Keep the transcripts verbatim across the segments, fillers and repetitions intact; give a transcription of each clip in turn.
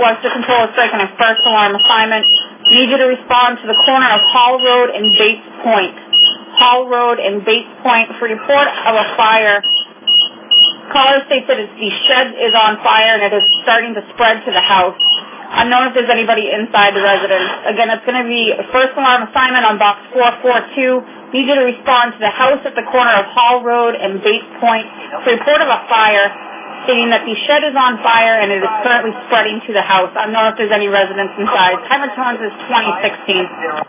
request to control is striking a first alarm assignment. I need you to respond to the corner of Hall Road and Bates Point. Hall Road and Bates Point for report of a fire. Caller states that it's, the shed is on fire and it is starting to spread to the house. Unknown if there's anybody inside the residence. Again, it's going to be a first alarm assignment on box four four two. Need you to respond to the house at the corner of Hall Road and Bates Point for report of a fire, stating that the shed is on fire and it is currently spreading to the house. Unknown if there's any residents inside. Time returns is twenty sixteen.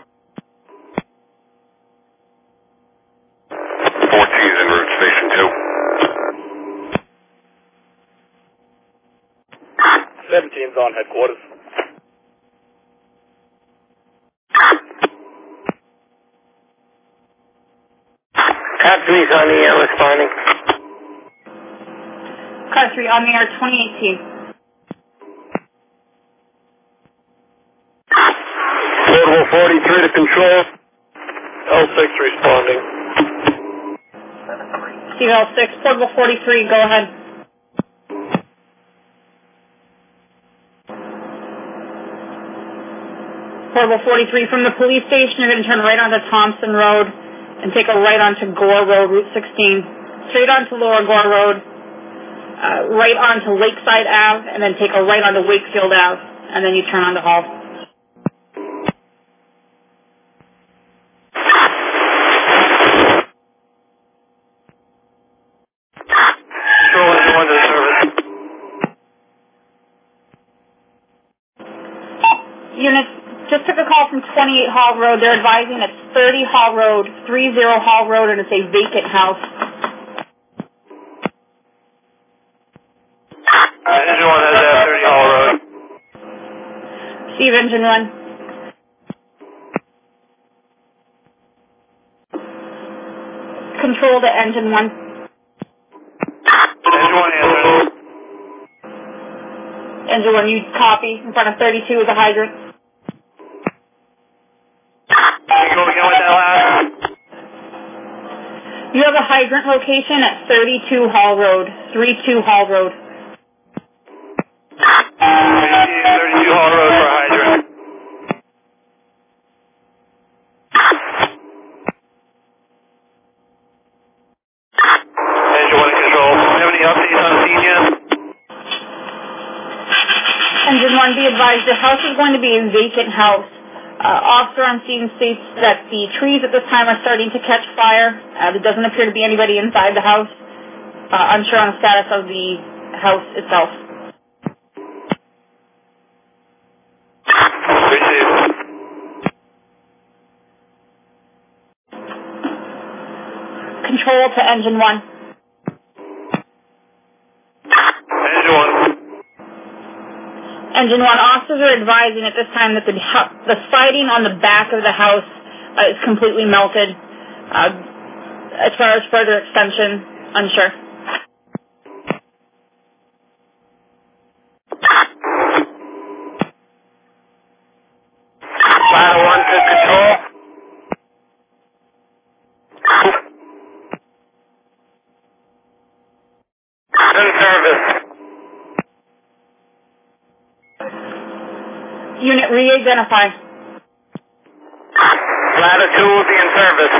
fourteen en route, Station two. seventeen's on headquarters. Car three's on the air responding. Car three on the air, twenty eighteen. Portable forty-three to control. L six responding. Steve L six, Portable forty-three, go ahead. Portable forty-three from the police station, you're going to turn right onto Thompson Road and take a right onto Gore Road, Route sixteen. Straight onto Lower Gore Road, uh, right onto Lakeside Ave, and then take a right onto Wakefield Ave, and then you turn onto Hall. Units just took a call from twenty-eight Hall Road. They're advising it's thirty Hall Road, thirty Hall Road, and it's a vacant house. Uh, engine one has uh, thirty Hall Road. Steve, engine one. Control to engine one. Engine one answers. Engine one, you copy. In front of thirty-two is a hydrant. Can you go again with that last? You have a hydrant location at thirty-two Hall Road, thirty-two Hall Road. thirty-two Hall Road for a hydrant. Engine one in control. Do you have any updates on scene yet? Engine one, be advised, the house is going to be a vacant house. Uh, officer on scene states that the trees at this time are starting to catch fire. Uh, there doesn't appear to be anybody inside the house. Uh, unsure on the status of the house itself. Received. Control to engine one. Engine one. Engine one, officers are advising at this time that the, the siding on the back of the house uh, is completely melted. Uh, as far as further extension, unsure. Ladder one to control. In service. Unit re-identify. Ladder two will be in service.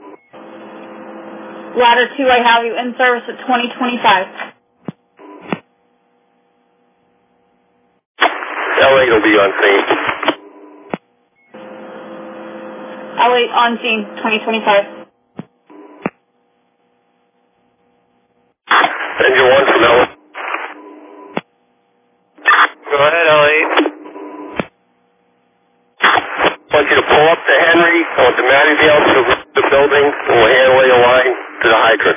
Ladder two, I have you in service at twenty twenty-five. L eight will be on scene. L eight on scene, twenty twenty-five. Engine one from L eight. Go ahead, L eight. I want you to pull up to Henry. I want the Mattydale to the building, and we'll handle your line to the hydrant.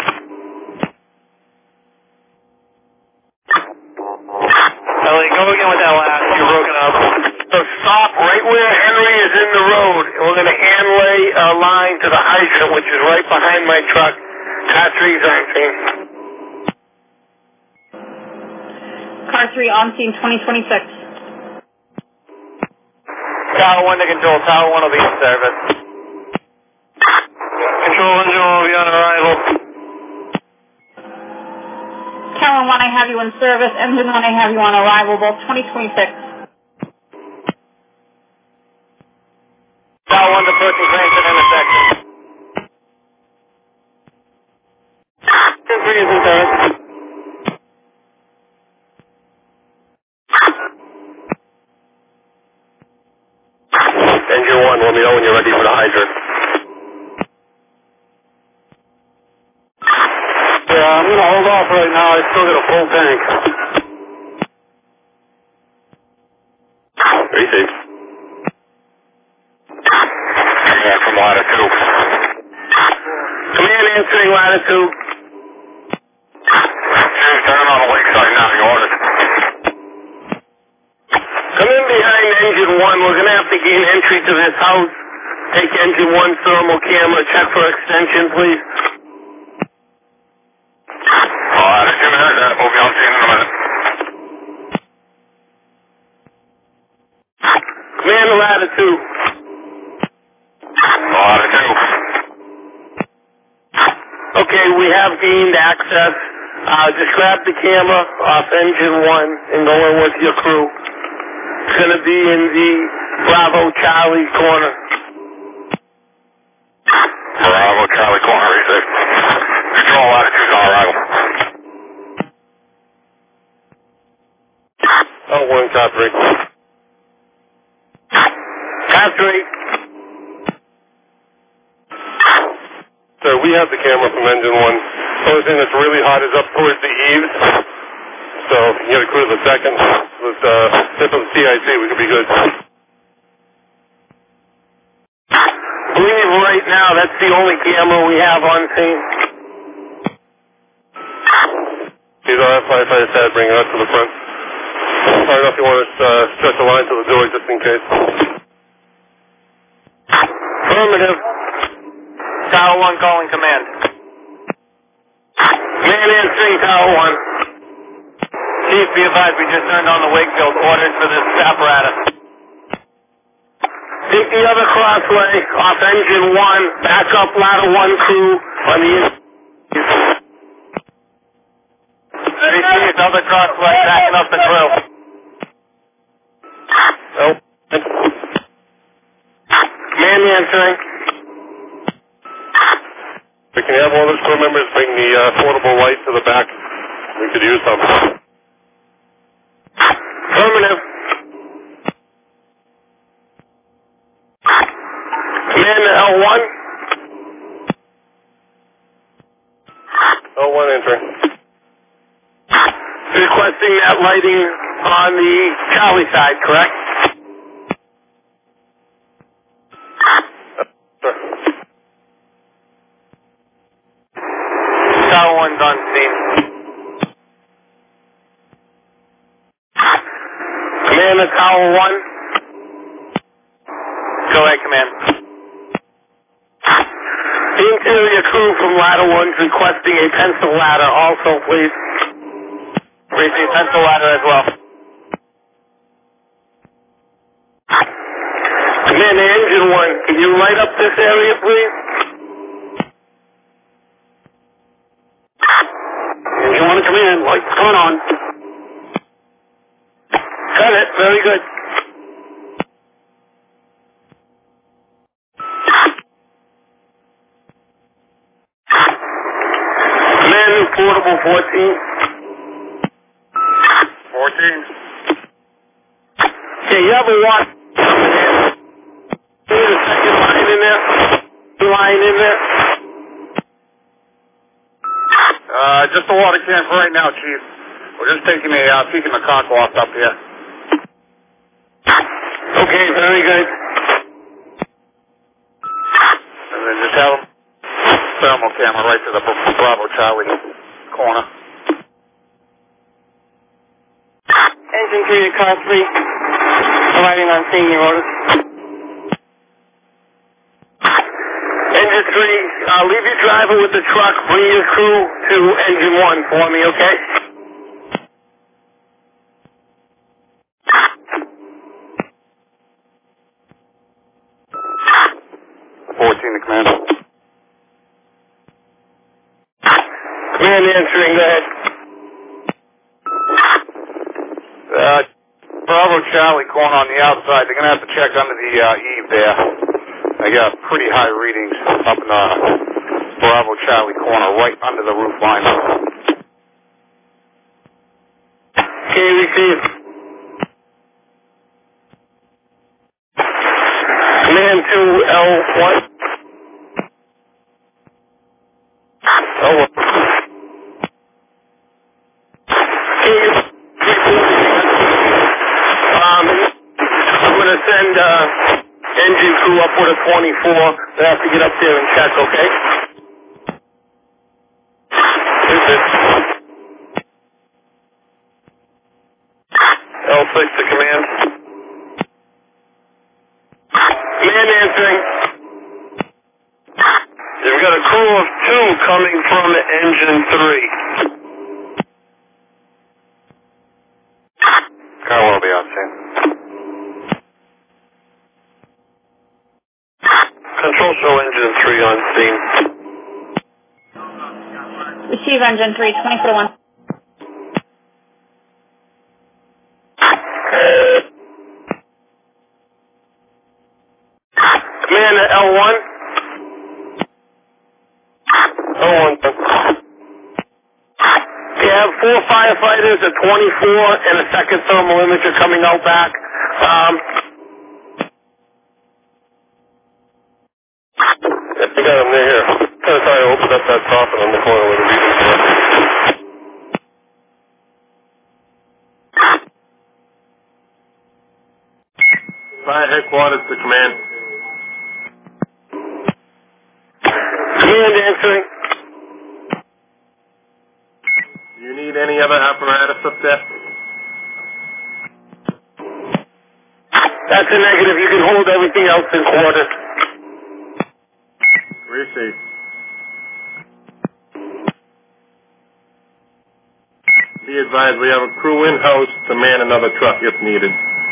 L eight, go again with that last. You're broken up. So stop right where Henry is in the road, and we're going to hand lay a line to the hydrant, which is right behind my truck. Car three's on scene. Car three on scene, twenty twenty-six. Tower one to control. Tower one will be in service. Control engine will be on arrival. Tower one, I have you in service. Engine one, I have you on arrival, both twenty twenty-six. Tower one, approaching Cranston intersection. Engine three is in service. Engine one, let me know when you're ready for the hydrant. Yeah, I'm going to hold off right now. I still got a full tank. Receive. Command from latitude. Command answering latitude. Turn on the lakeside now, you ordered. Come in behind engine one. We're going to have to gain entry to this house. Take engine one thermal camera. Check for extension, please. Oh, I didn't hear that. We'll be on scene in a minute. Command latitude. Latitude. Okay, we have gained access. Uh, just grab the camera off engine one and go in with your crew. It's going to be in the Bravo Charlie corner. Bravo Charlie corner, receive. Control latitude on arrival. Oh, one, top three. Top three. Sir, we have the camera from engine one. The only thing that's really hot is up towards the eaves. So you got to cruise a second. With uh, tip of the C I C, we could be good. Leave right now. That's the only camera we have on scene. He's all right, firefighter said, bring it up to the front. I don't know if you want to uh, stretch the line to the door just in case. Affirmative. Tower one calling command. Man answering Tower one. Chief, be advised we just turned on the Wakefield orders for this apparatus. Take the other crossway off engine one. Back up ladder one crew on the east. Receive other crossway backing up the crew. Nope. Man answering. We can have all those crew members bring the uh, portable light to the back. We could use some. Affirmative. Command to L one. L one entering. Requesting that lighting on the Charlie side, correct? Sir. Tower one's on scene. Command to Tower one. Go ahead, command. Interior crew from ladder one's requesting a pencil ladder also, please. Receive pencil ladder as well. Command to engine one. Can you light up this area, please? Engine one to command. Lights going on. Got it. Very good. Command to portable fourteen. fourteen. Okay, you have a watch. Need a second line in there? Line in there? Uh, just the water can for right now, Chief. We're just taking a uh, peek in the cock loft up here. Okay, very good. And then just have a thermal camera right to the Bravo Charlie corner. Engine three to car three. Arriving on scene, your orders. Engine three, uh, leave your driver with the truck. Bring your crew to engine one for me, okay? fourteen to command. Command answering, go ahead. Charlie corner on the outside. They're going to have to check under the uh, eave there. They got pretty high readings up in the Bravo Charlie corner, right under the roof line. Okay, receive. Command two L one. L one. Um, I'm going to send uh, engine crew up with a twenty-four. They have to get up there and check, okay? Is it L six to command? Command answering. You've got a crew of two coming from engine three. Car will be on scene. Control show engine three on scene. Receive engine three, twenty-four one. Command to L one. L one. You have four firefighters, a twenty-four, and a second thermal imager coming out back. Um, I got them there. I'm trying to open up that coffin on the corner where the readings were. Fire headquarters to command. Command answering. Do you need any other apparatus up there? That's a negative. You can hold everything else in quarter. Receive. Be advised, we have a crew in-house to man another truck if needed.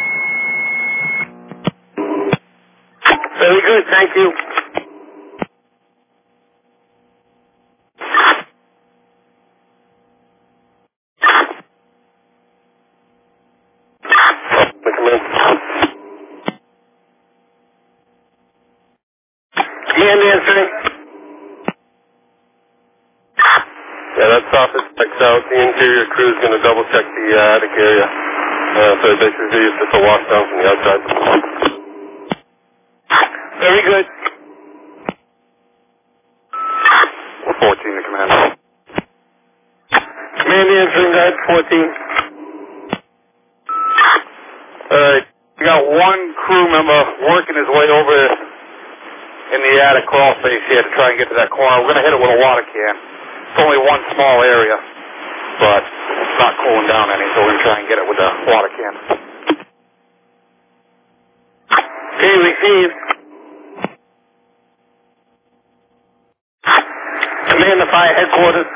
Very good. Thank you. Command answering. Yeah, that's office checked out. The interior crew is going to double check the uh, attic area. Uh, so basically it's just a wash down from the outside. Very good. fourteen to command. Command answering, guard fourteen. Alright, we got one crew member working his way over in the attic crawl space here to try and get to that corner. We're going to hit it with a water can. It's only one small area, but it's not cooling down any, so we're going to try and get it with a water can. Okay, receive. Command the fire headquarters.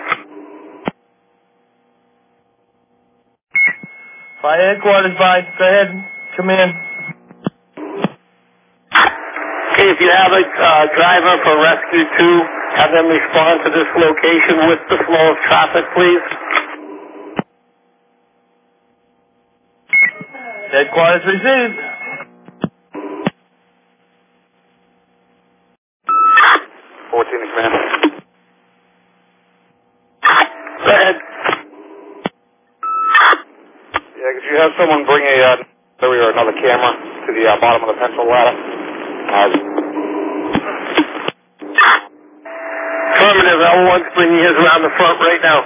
Fire headquarters, by. Go ahead. Command. Okay, if you have a uh, driver for Rescue two, have them respond to this location with the flow of traffic, please. Headquarters received. fourteen to command. Go ahead. Yeah, could you have someone bring a uh, or another camera to the uh, bottom of the pencil ladder? Uh, Affirmative, L one's bringing his around the front right now.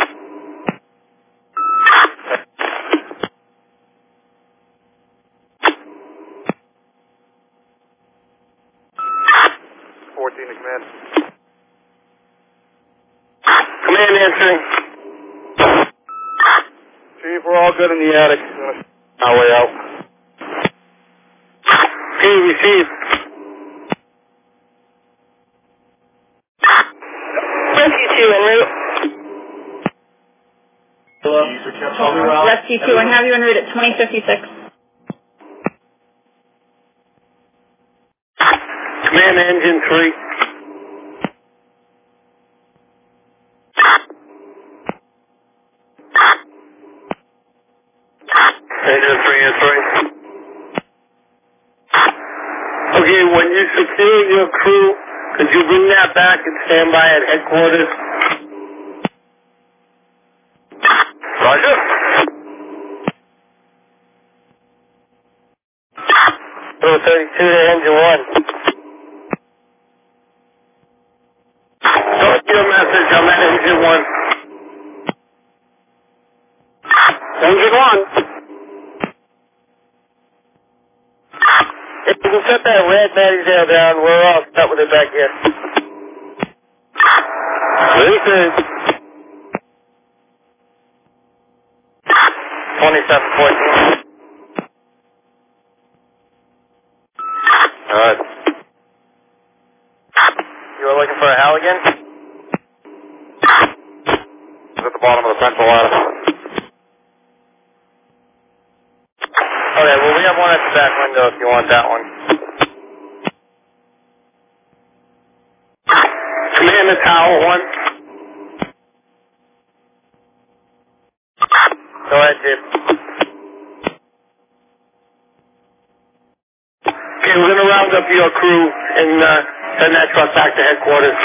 fourteen to command. Command answering. Chief, we're all good in the attic. We're going to our way out. Okay, receive. Rescue two en route. Hello? Rescue two and have you en route at twenty fifty-six. Command engine three. Engine three answering. Okay, when you secure your crew, could you bring that back and stand by at headquarters? Roger. Crew thirty-two to engine one. Got your message, I'm at engine one. Engine one. If you can set that red Mattysdale down, we're all set with it back here. Listen. twenty-seven fourteen. Alright. You were looking for a Halligan? It's at the bottom of the central ladder. Okay, well we have one at the back window if you want that one. Commander Tower one. Go ahead, Jim. Okay, we're going to round up your crew and uh, send that truck back to headquarters.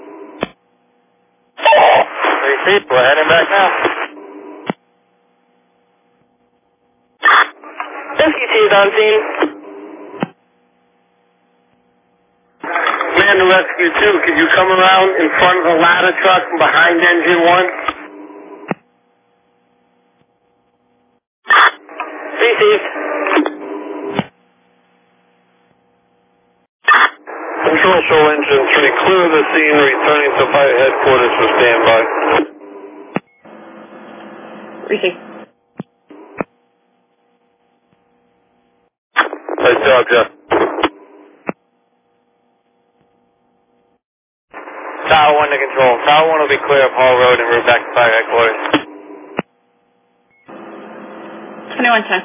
Receipt, we're heading back now. Rescue T is on scene. Commander Rescue two, could you come around in front of the ladder truck and behind engine one? Received. Control show engine three, clear the scene, returning to fire headquarters for standby. Received. Nice job, Jeff. Tower one to control. Tower one will be clear of Hall Road and route back to fire headquarters. twenty-one ten.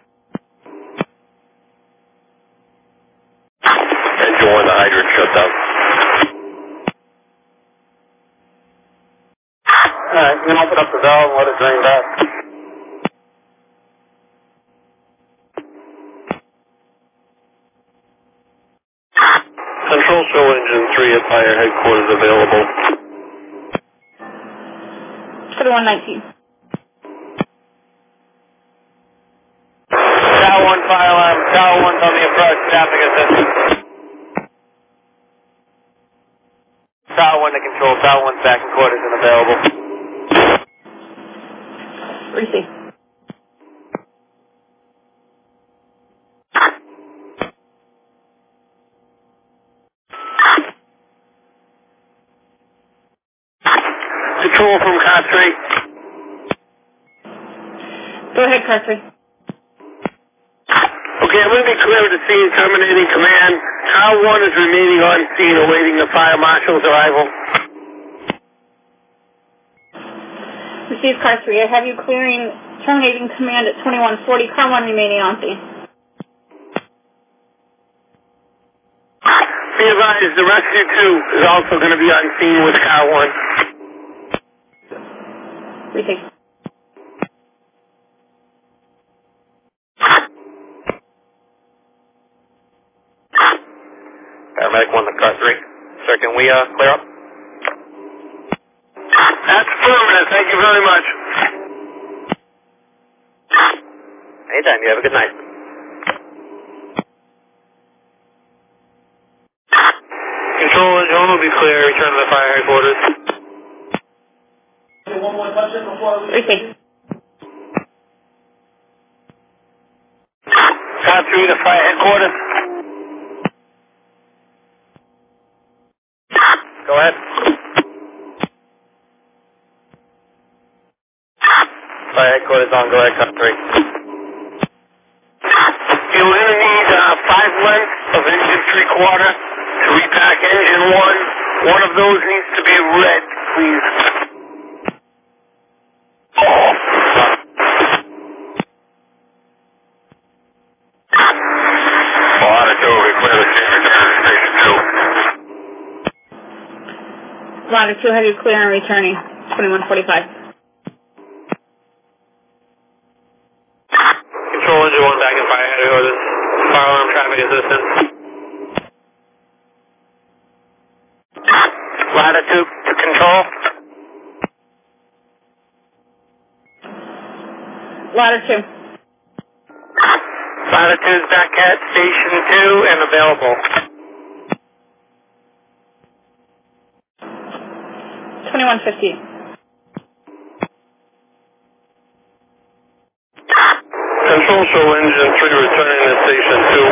Engine one, the hydrant shut down. Alright, you can open up the valve and let it drain back. Control show engine three at fire headquarters available. twenty-one nineteen. Tower one fire alarm. Tower one's on the approach. Traffic assistance. Tower one to control. Tower one's back in quarters and available. Received. Control from car three. Go ahead, car three. Okay, I'm going to be clear of the scene, terminating command. Tower one is remaining on scene, awaiting the fire marshal's arrival. Received, car three. I have you clearing, terminating command at twenty-one forty. Car one remaining on scene. Be advised, the rescue two is also going to be on scene with car one. Received. Paramedic one to car three. Sir, can we uh, clear up? That's affirmative. Thank you very much. Anytime. You have a good night. Control engine one will be clear. Return to the fire headquarters. Received. Car three to fire headquarters. Go ahead. Fire headquarters on. Go ahead, car three. You're going to need uh, five lengths of engine three quarter to repack engine one. One of those needs to be red, please. Ladder two, have you clear and returning. twenty-one forty-five. Control engine one back in fire headquarters. Fire alarm traffic assistance. Latitude to control. Latitude. Latitude's back at Station two and available. twenty-one fifty. Control show engine three returning to Station two.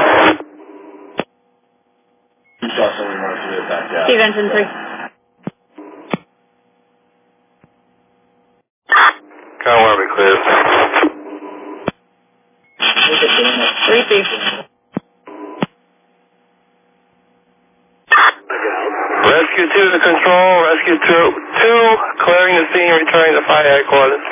Steve, engine three. Kind of want to be clear. three C. Rescue two to control. Rescue two, two clearing the scene, returning to fire headquarters.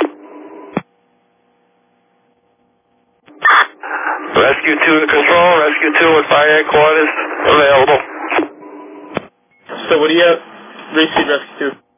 Rescue two to control. Rescue two at fire headquarters. Available. So what do you have? Receive rescue two.